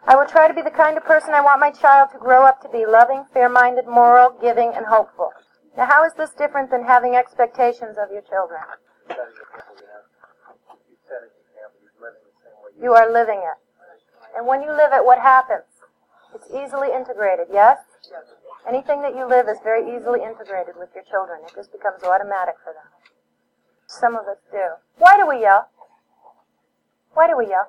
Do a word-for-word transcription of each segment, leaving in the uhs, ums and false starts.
I will try to be the kind of person I want my child to grow up to be, loving, fair-minded, moral, giving, and hopeful. Now, how is this different than having expectations of your children? You are living it. And when you live it, what happens? It's easily integrated, yes? Anything that you live is very easily integrated with your children. It just becomes automatic for them. Some of us do. Why do we yell? Why do we yell?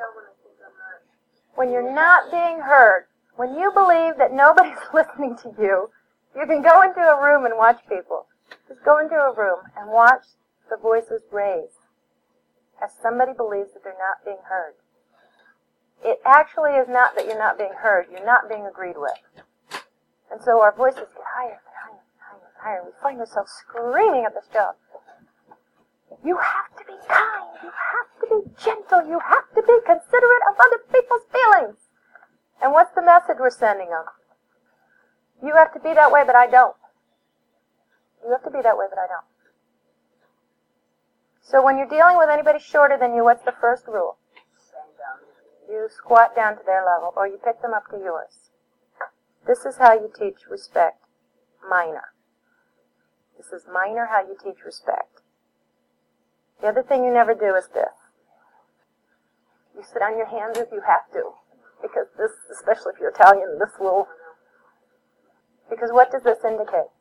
When you're not being heard, when you believe that nobody's listening to you, you can go into a room and watch people. Just go into a room and watch the voices raise as somebody believes that they're not being heard. It actually is not that you're not being heard. You're not being agreed with. And so our voices get higher and higher and higher and higher. We find ourselves screaming at this job. You have to be kind. You have to be gentle. You have to be considerate of other people's feelings. And what's the message we're sending them? You have to be that way, but I don't. You have to be that way, but I don't. So when you're dealing with anybody shorter than you, what's the first rule? You squat down to their level, or you pick them up to yours. This is how you teach respect. Minor. This is minor how you teach respect. The other thing you never do is this. You sit on your hands if you have to. Because this, especially if you're Italian, this will... Because what does this indicate?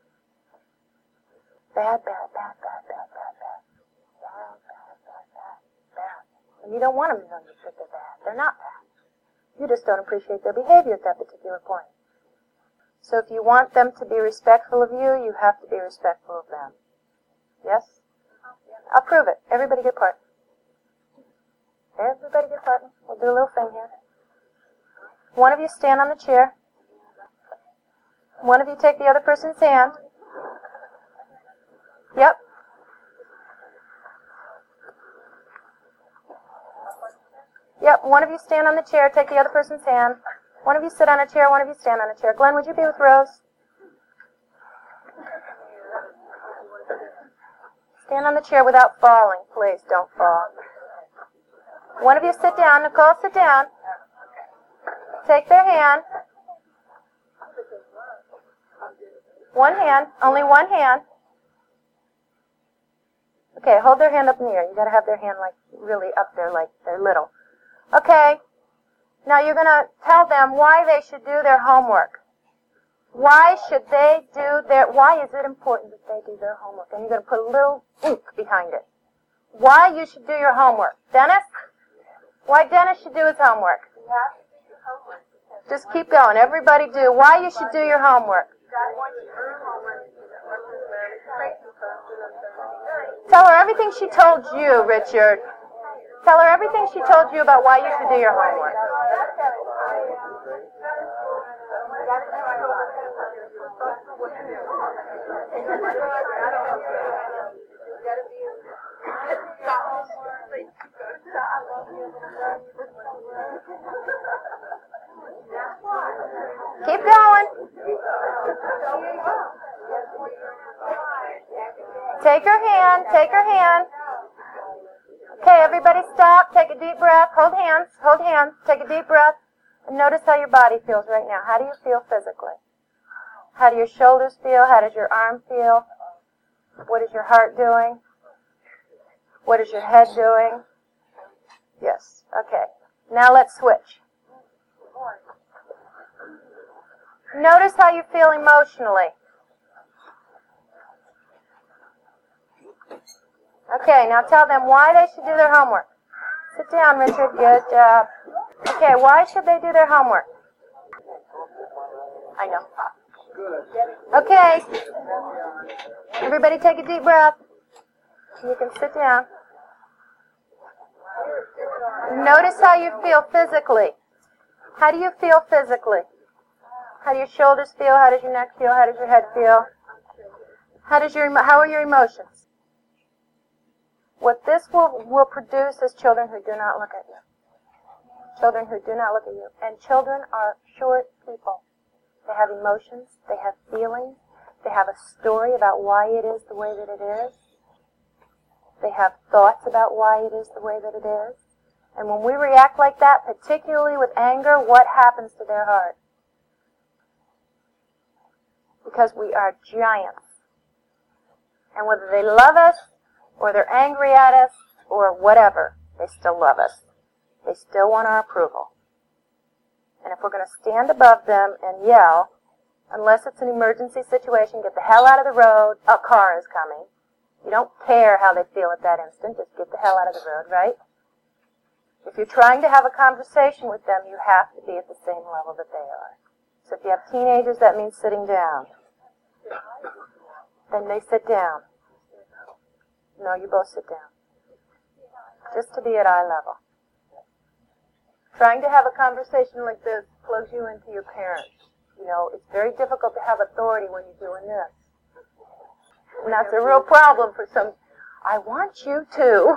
Bad, bad, bad, bad, bad, bad, bad. Bad, bad, bad, bad, bad. And you don't want them to know that they're bad. They're not bad. You just don't appreciate their behavior at that particular point. So if you want them to be respectful of you, you have to be respectful of them. Yes? I'll prove it. Everybody get part. Everybody get part. We'll do a little thing here. One of you stand on the chair. One of you take the other person's hand. Yep. Yep, one of you stand on the chair, take the other person's hand. One of you sit on a chair, one of you stand on a chair. Glenn, would you be with Rose? Stand on the chair without falling. Please, don't fall. One of you sit down. Nicole, sit down. Take their hand. One hand. Only one hand. Okay, hold their hand up in the air. You got to have their hand like really up there, like they're little. Okay. Now you're going to tell them why they should do their homework. Why should they do their, why is it important that they do their homework? And you're going to put a little oomph behind it. Why you should do your homework. Dennis? Why Dennis should do his homework. Just keep going. Everybody do. Why you should do your homework. Tell her everything she told you, Richard. Tell her everything she told you about why you should do your homework. Keep going. Take her hand. Take her hand. Okay, everybody stop. Take a deep breath. Hold hands. Hold hands. Take a deep breath. And notice how your body feels right now. How do you feel physically? How do your shoulders feel? How does your arm feel? What is your heart doing? What is your head doing? Yes. Okay. Now let's switch. Notice how you feel emotionally. Okay, now tell them why they should do their homework. Sit down, Richard. Good job. Okay, why should they do their homework? I know. Okay. Everybody take a deep breath. You can sit down. Notice how you feel physically. How do you feel physically? How do your shoulders feel? How does your neck feel? How does your head feel? How does your how are your emotions? What this will, will produce is children who do not look at you. Children who do not look at you. And children are short people. They have emotions. They have feelings. They have a story about why it is the way that it is. They have thoughts about why it is the way that it is. And when we react like that, particularly with anger, what happens to their heart? Because we are giants. And whether they love us, or they're angry at us, or whatever, they still love us. They still want our approval. And if we're going to stand above them and yell, unless it's an emergency situation, get the hell out of the road, a car is coming. You don't care how they feel at that instant, just get the hell out of the road, right? If you're trying to have a conversation with them, you have to be at the same level that they are. So if you have teenagers, that means sitting down. Then they sit down. No, you both sit down. Just to be at eye level. Trying to have a conversation like this plugs you into your parents. You know, it's very difficult to have authority when you're doing this. And that's a real problem for some. I want you to.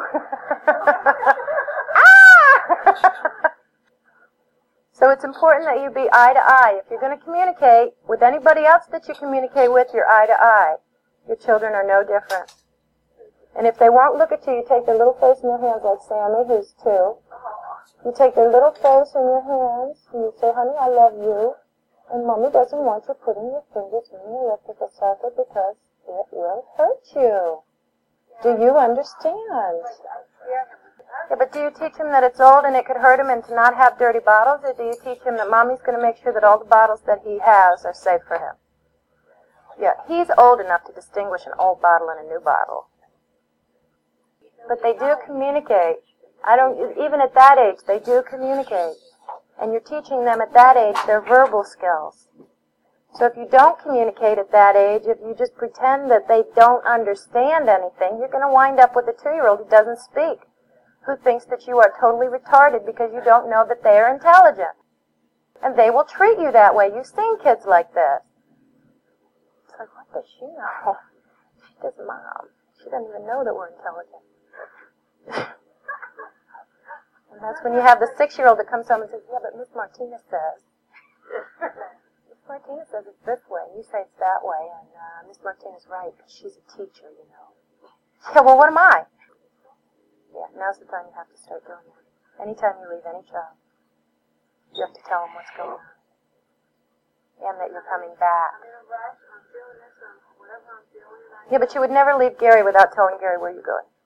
Ah! So it's important that you be eye to eye. If you're going to communicate with anybody else that you communicate with, you're eye to eye. Your children are no different. And if they won't look at you, you take their little face in your hands like Sammy, who's two. You take their little face in your hands, and you say, honey, I love you. And Mommy doesn't want you putting your fingers in the electrical circuit because it will hurt you. Do you understand? Yeah, but do you teach him that it's old and it could hurt him and to not have dirty bottles? Or do you teach him that Mommy's going to make sure that all the bottles that he has are safe for him? Yeah, he's old enough to distinguish an old bottle and a new bottle. But they do communicate. I don't, even at that age, they do communicate. And you're teaching them at that age their verbal skills. So if you don't communicate at that age, if you just pretend that they don't understand anything, you're going to wind up with a two-year-old who doesn't speak, who thinks that you are totally retarded because you don't know that they are intelligent. And they will treat you that way. You've seen kids like this. It's like, what does she know? She does, Mom. She doesn't even know that we're intelligent. And that's when you have the six-year-old that comes home and says, yeah, but Miss Martinez says. Miss Martinez says it's this way, and you say it's that way, and uh, Miss Martinez is right, because she's a teacher, you know. Yeah, well, what am I? Yeah, now's the time you have to start doing that. Anytime you leave any child, you have to tell them what's going on. And that you're coming back. Yeah, but you would never leave Gary without telling Gary where you're going.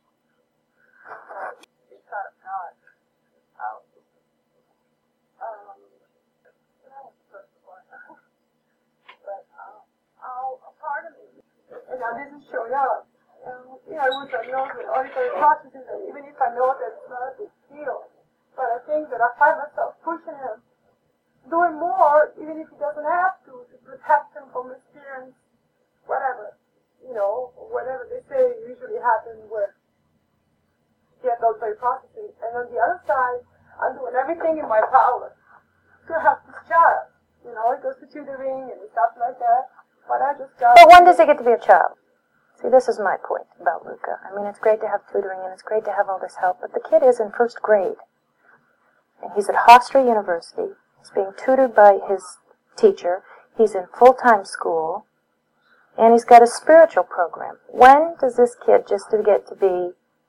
And I didn't show up. Um, yeah, I was I know the auditory processes, and even if I know that it's not a big deal, but I think that I find myself pushing him, doing more, even if he doesn't have to, to protect him from experience, whatever, you know, whatever they say usually happens with the auditory processing. And on the other side, I'm doing everything in my power to help this child. You know, it goes to tutoring and stuff like that. But I just got... But when does it get to be a child? See, this is my point about Luca. I mean, it's great to have tutoring and it's great to have all this help, but the kid is in first grade. And he's at Hofstra University. He's being tutored by his teacher. He's in full-time school. And he's got a spiritual program. When does this kid just get to be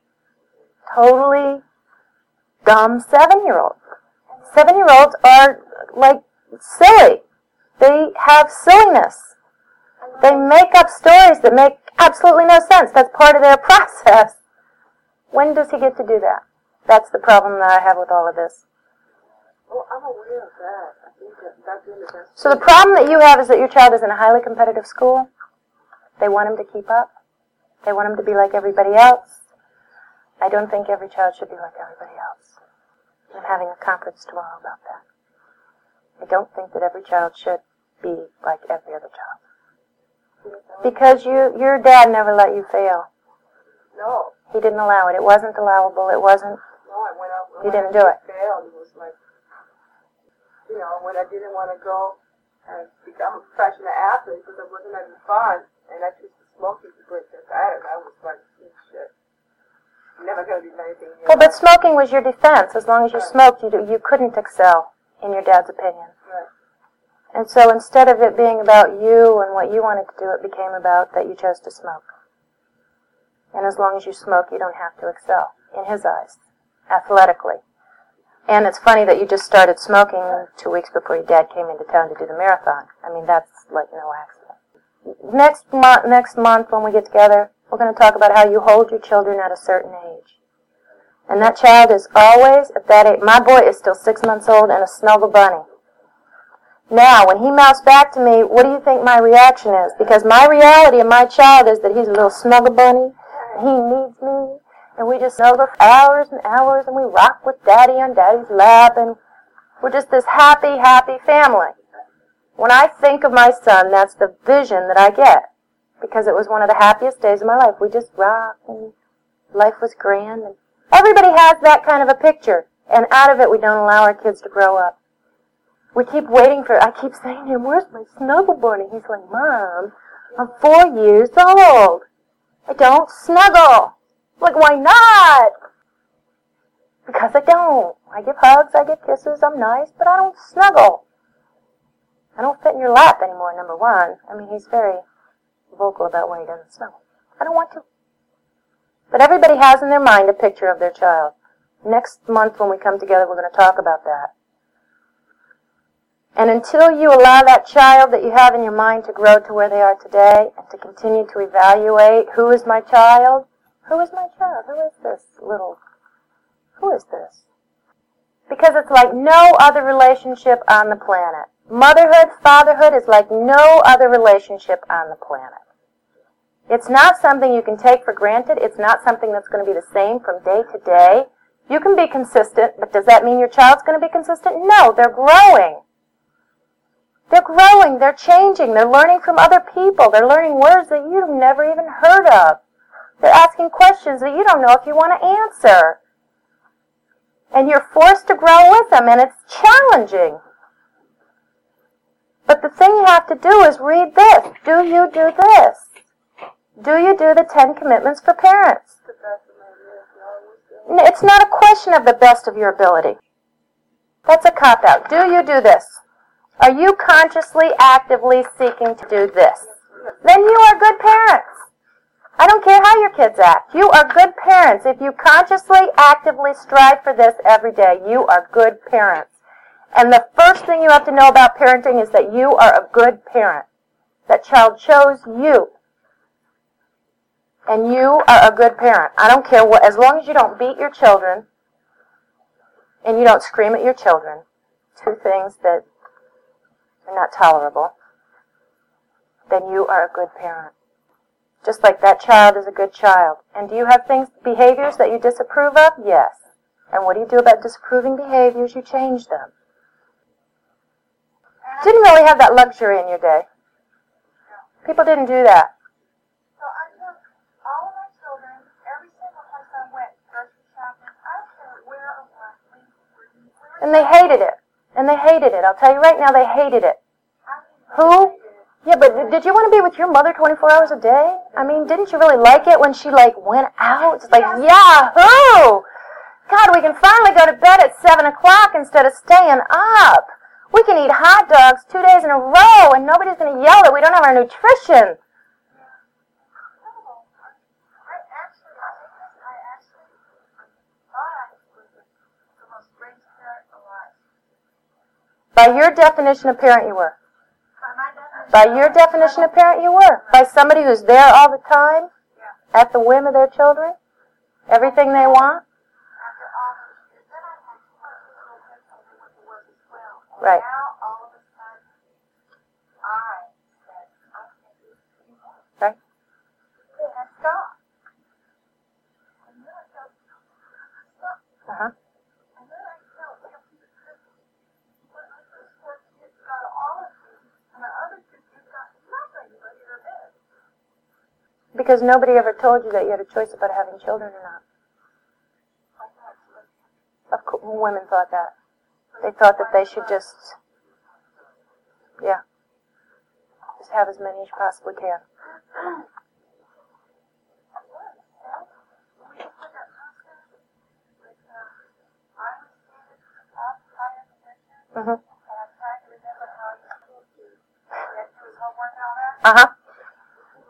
totally dumb seven-year-olds? Seven-year-olds are, like, silly. They have silliness. They make up stories that make absolutely no sense. That's part of their process. When does he get to do that? That's the problem that I have with all of this. Well, I'm aware of that. I think that that's doing the best. So the problem that you have is that your child is in a highly competitive school. They want him to keep up. They want him to be like everybody else. I don't think every child should be like everybody else. I'm having a conference tomorrow about that. I don't think that every child should be like every other child. Because you, your dad never let you fail. No. He didn't allow it. It wasn't allowable. It wasn't. No, I went out. You didn't do it. Failed. It was like, you know, when I didn't want to go and become a professional athlete because I wasn't having fun, and I chose to smoke to break the pattern. I was like, shit. I'm never going to do anything. Well, but smoking was your defense. As long as you smoked, you you couldn't excel, in your dad's opinion. Right. And so instead of it being about you and what you wanted to do, it became about that you chose to smoke. And as long as you smoke, you don't have to excel, in his eyes. athletically. And it's funny that you just started smoking two weeks before your dad came into town to do the marathon. I mean, that's like no accident. Next month, next month when we get together, we're going to talk about how you hold your children at a certain age. And that child is always at that age. My boy is still six months old and a snuggle bunny. Now, when he mouths back to me, what do you think my reaction is? Because my reality of my child is that he's a little snuggle bunny. He needs me. And we just snuggle for hours and hours, and we rock with Daddy on Daddy's lap, and we're just this happy, happy family. When I think of my son, that's the vision that I get, because it was one of the happiest days of my life. We just rocked, and life was grand. And everybody has that kind of a picture, and out of it, we don't allow our kids to grow up. We keep waiting for, I keep saying to him, where's my snuggle bunny? He's like, Mom, I'm four years old. I don't snuggle. Like, why not? Because I don't. I give hugs, I give kisses, I'm nice, but I don't snuggle. I don't fit in your lap anymore, number one. I mean, he's very vocal about why he doesn't snuggle. I don't want to. But everybody has in their mind a picture of their child. Next month when we come together, we're going to talk about that. And until you allow that child that you have in your mind to grow to where they are today and to continue to evaluate, who is my child? Who is my child? Who is this little, who is this? Because it's like no other relationship on the planet. Motherhood, fatherhood is like no other relationship on the planet. It's not something you can take for granted. It's not something that's going to be the same from day to day. You can be consistent, but does that mean your child's going to be consistent? No, they're growing. They're growing, they're changing, they're learning from other people, they're learning words that you've never even heard of. They're asking questions that you don't know if you want to answer. And you're forced to grow with them, and it's challenging. But the thing you have to do is read this. Do you do this? Do you do the Ten Commitments for Parents? It's not a question of the best of your ability. That's a cop-out. Do you do this? Are you consciously, actively seeking to do this? Then you are good parents. I don't care how your kids act. You are good parents. If you consciously, actively strive for this every day, you are good parents. And the first thing you have to know about parenting is that you are a good parent. That child chose you. And you are a good parent. I don't care what, as long as you don't beat your children and you don't scream at your children, two things that are not tolerable, then you are a good parent. Just like that child is a good child. And do you have things, behaviors that you disapprove of? Yes. And what do you do about disapproving behaviors? You change them. Didn't really have that luxury in your day. People didn't do that. So I took all of my children, every single place I went, grocery shopping, I don't care where or what, where. And they hated it. And they hated it. I'll tell you right now, they hated it. Who? Yeah, but did you want to be with your mother twenty-four hours a day? I mean, didn't you really like it when she, like, went out? It's like, yahoo! God, we can finally go to bed at seven o'clock instead of staying up. We can eat hot dogs two days in a row, and nobody's going to yell that we don't have our nutrition. By your definition of parent, you were. By your definition of parent, you were. By somebody who's there all the time, at the whim of their children, everything they want. Right. Right. Uh-huh. Because nobody ever told you that you had a choice about having children or not. Of course, women thought that. They thought that they should just, yeah, just have as many as you possibly can. Mm-hmm. Uh-huh.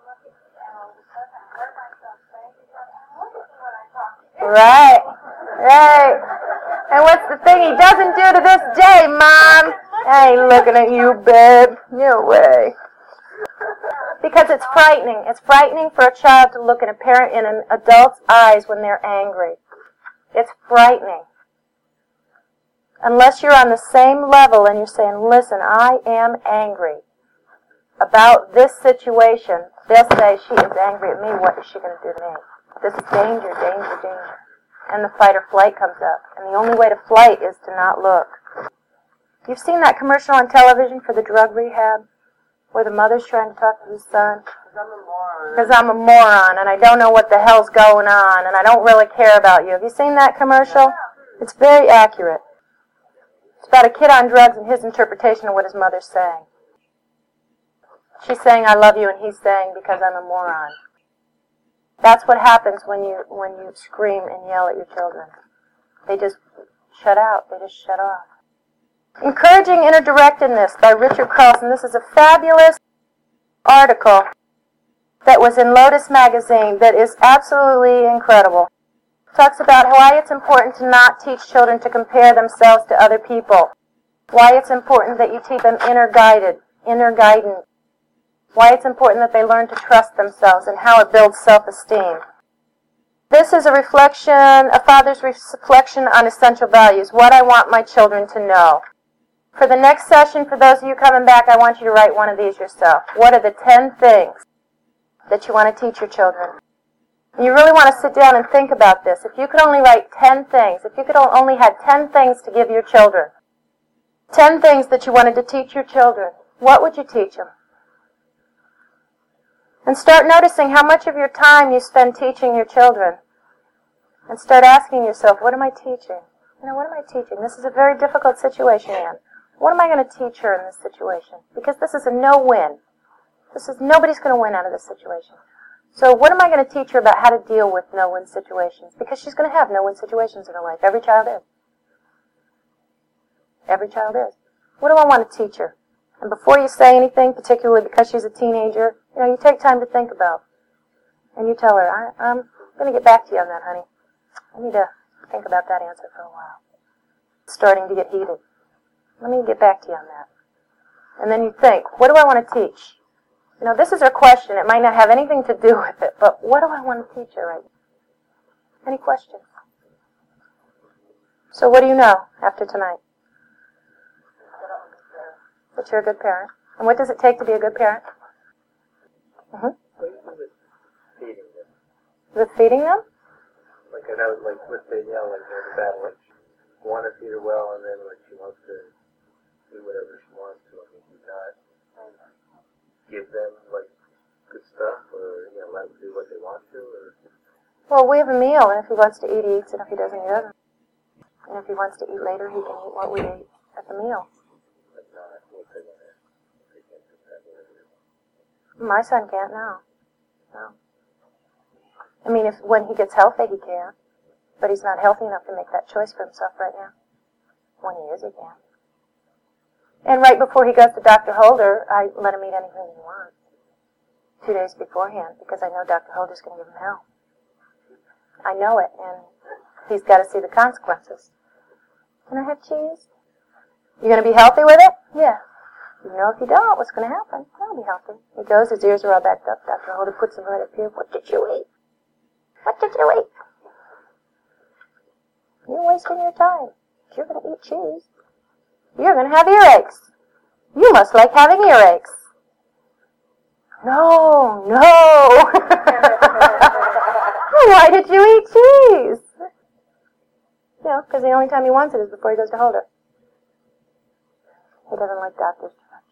Right. Hey, and what's the thing he doesn't do to this day, Mom? I ain't looking at you, babe. No way. Because it's frightening. It's frightening for a child to look in a parent in an adult's eyes when they're angry. It's frightening. Unless you're on the same level and you're saying, listen, I am angry about this situation, they'll say, she is angry at me. What is she going to do to me? This is danger, danger, danger. And the fight or flight comes up. And the only way to flight is to not look. You've seen that commercial on television for the drug rehab where the mother's trying to talk to the son? Because I'm a moron. Because I'm a moron and I don't know what the hell's going on and I don't really care about you. Have you seen that commercial? It's very accurate. It's about a kid on drugs and his interpretation of what his mother's saying. She's saying, I love you, and he's saying, because I'm a moron. That's what happens when you when you scream and yell at your children. They just shut out. They just shut off. Encouraging Interdirectedness by Richard Carlson. This is a fabulous article that was in Lotus magazine that is absolutely incredible. It talks about why it's important to not teach children to compare themselves to other people. Why it's important that you teach them inner guided, inner guidance. Why it's important that they learn to trust themselves and how it builds self-esteem. This is a reflection, a father's reflection on essential values, what I want my children to know. For the next session, for those of you coming back, I want you to write one of these yourself. What are the ten things that you want to teach your children? You really want to sit down and think about this. If you could only write ten things, if you could only had ten things to give your children, ten things that you wanted to teach your children, what would you teach them? And start noticing how much of your time you spend teaching your children. And start asking yourself, what am I teaching? You know, what am I teaching? This is a very difficult situation, Anne. What am I going to teach her in this situation? Because this is a no-win. This is, nobody's going to win out of this situation. So what am I going to teach her about how to deal with no-win situations? Because she's going to have no-win situations in her life. Every child is. Every child is. What do I want to teach her? And before you say anything, particularly because she's a teenager, you know, you take time to think about. And you tell her, I, I'm going to get back to you on that, honey. I need to think about that answer for a while. It's starting to get heated. Let me get back to you on that. And then you think, what do I want to teach? You know, this is her question. It might not have anything to do with it, but what do I want to teach her right now? Any questions? So what do you know after tonight? That you're a good parent. And what does it take to be a good parent? Mm-hmm. Feeding them. With feeding them? Like I know, like with Danielle, like there's a battle. Like you want to feed her well, and then like she wants to do whatever she wants to. I mean, do not give them like good stuff, or you know, let them do what they want to, or. Well, we have a meal, and if he wants to eat, he eats, and if he doesn't, he doesn't. And if he wants to eat later, he can eat what we ate at the meal. My son can't now. No. I mean, if when he gets healthy, he can. But he's not healthy enough to make that choice for himself right now. When he is, he can. And right before he goes to Doctor Holder, I let him eat anything he wants. Two days beforehand, because I know Doctor Holder's going to give him hell. I know it, and he's got to see the consequences. Can I have cheese? You going to be healthy with it? Yeah. You know, if you don't, what's going to happen? I'll be healthy. He goes, his ears are all backed up. Doctor Holder puts him right up here. What did you eat? What did you eat? You're wasting your time. If you're going to eat cheese, you're going to have earaches. You must like having earaches. No, no. Why did you eat cheese? You know, because the only time he wants it is before he goes to Holder. He doesn't like doctors too much.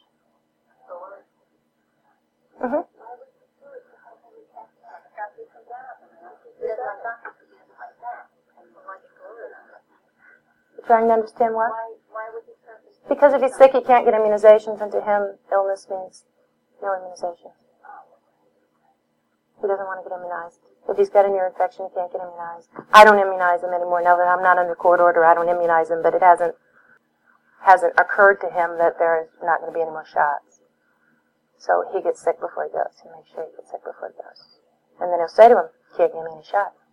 Mm-hmm. You're trying to understand what? Because if he's sick, he can't get immunizations, and to him, illness means no immunizations. He doesn't want to get immunized. If he's got an ear infection, he can't get immunized. I don't immunize him anymore. Now that I'm not under court order, I don't immunize him, but it hasn't hasn't occurred to him that there's not going to be any more shots. So he gets sick before he goes. He makes sure he gets sick before he goes. And then he'll say to him, can't give me any shot.